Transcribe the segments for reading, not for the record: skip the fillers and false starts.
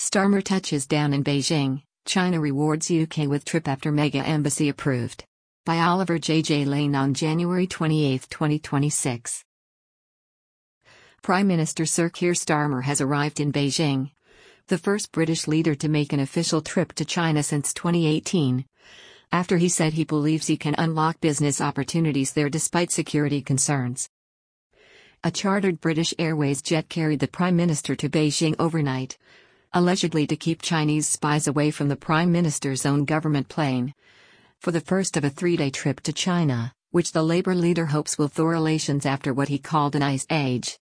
Starmer touches down in Beijing, China rewards UK with trip after mega embassy approved. By Oliver J. Lane on January 28, 2026. Prime Minister Sir Keir Starmer has arrived in Beijing, the first British leader to make an official trip to China since 2018, after he said he believes he can unlock business opportunities there despite security concerns. A chartered British Airways jet carried the Prime Minister to Beijing overnight, allegedly to keep Chinese spies away from the Prime Minister's own government plane, for the first of a three-day trip to China, which the Labour leader hopes will thaw relations after what he called an ice age.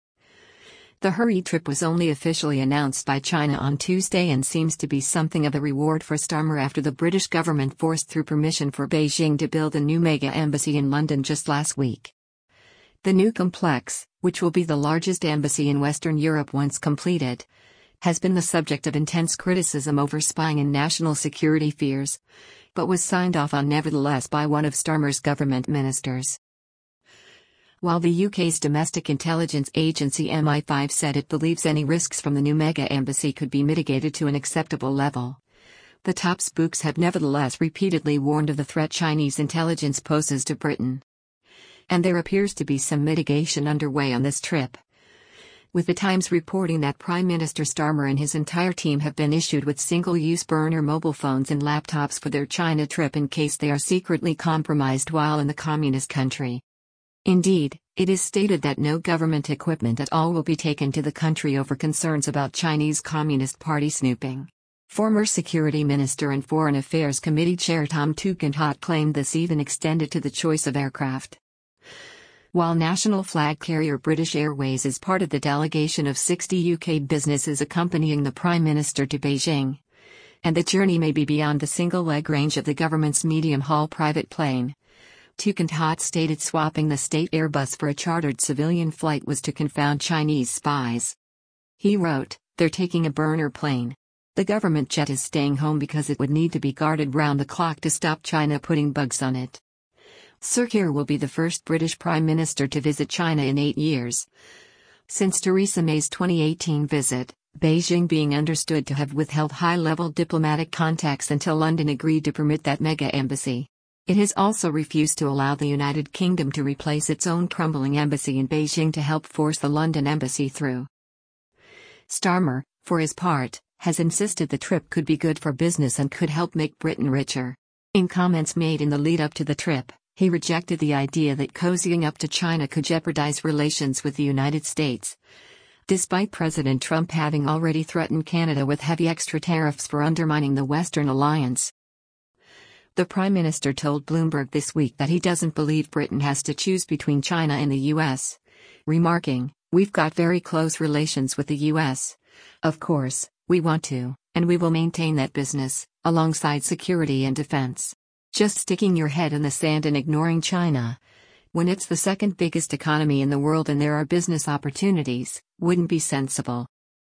The hurried trip was only officially announced by China on Tuesday and seems to be something of a reward for Starmer after the British government forced through permission for Beijing to build a new mega embassy in London just last week. The new complex, which will be the largest embassy in Western Europe once completed, has been the subject of intense criticism over spying and national security fears, but was signed off on nevertheless by one of Starmer's government ministers. While the UK's domestic intelligence agency MI5 said it believes any risks from the new mega embassy could be mitigated to an acceptable level, the top spooks have nevertheless repeatedly warned of the threat Chinese intelligence poses to Britain. And there appears to be some mitigation underway on this trip, with the Times reporting that Prime Minister Starmer and his entire team have been issued with single-use burner mobile phones and laptops for their China trip in case they are secretly compromised while in the communist country. Indeed, it is stated that no government equipment at all will be taken to the country over concerns about Chinese Communist Party snooping. Former Security Minister and Foreign Affairs Committee Chair Tom Tugendhat claimed this even extended to the choice of aircraft. While national flag carrier British Airways is part of the delegation of 60 UK businesses accompanying the Prime Minister to Beijing, and the journey may be beyond the single-leg range of the government's medium-haul private plane, Tugendhat stated swapping the state Airbus for a chartered civilian flight was to confound Chinese spies. He wrote, "They're taking a burner plane. The government jet is staying home because it would need to be guarded round the clock to stop China putting bugs on it." Sir Keir will be the first British Prime Minister to visit China in 8 years. Since Theresa May's 2018 visit, Beijing being understood to have withheld high-level diplomatic contacts until London agreed to permit that mega embassy. It has also refused to allow the United Kingdom to replace its own crumbling embassy in Beijing to help force the London embassy through. Starmer, for his part, has insisted the trip could be good for business and could help make Britain richer. In comments made in the lead-up to the trip, he rejected the idea that cozying up to China could jeopardize relations with the United States, despite President Trump having already threatened Canada with heavy extra tariffs for undermining the Western alliance. The Prime Minister told Bloomberg this week that he doesn't believe Britain has to choose between China and the US, remarking, "We've got very close relations with the US. Of course, we want to, and we will maintain that business, alongside security and defense. Just sticking your head in the sand and ignoring China, when it's the second biggest economy in the world and there are business opportunities, wouldn't be sensible."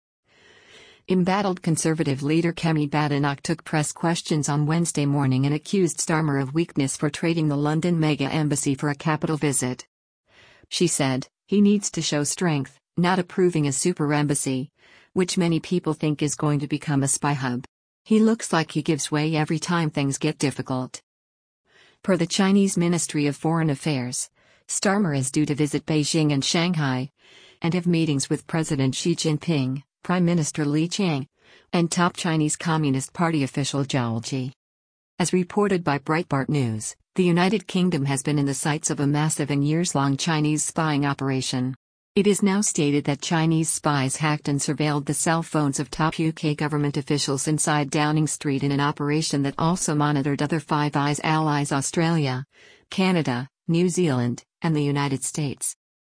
Embattled Conservative leader Kemi Badenoch took press questions on Wednesday morning and accused Starmer of weakness for trading the London mega embassy for a capital visit. She said, "He needs to show strength, not approving a super embassy, which many people think is going to become a spy hub. He looks like he gives way every time things get difficult." Per the Chinese Ministry of Foreign Affairs, Starmer is due to visit Beijing and Shanghai, and have meetings with President Xi Jinping, Prime Minister Li Qiang, and top Chinese Communist Party official Zhao Ji. As reported by Breitbart News, the United Kingdom has been in the sights of a massive and years-long Chinese spying operation. It is now stated that Chinese spies hacked and surveilled the cell phones of top UK government officials inside Downing Street in an operation that also monitored other Five Eyes allies Australia, Canada, New Zealand, and the United States.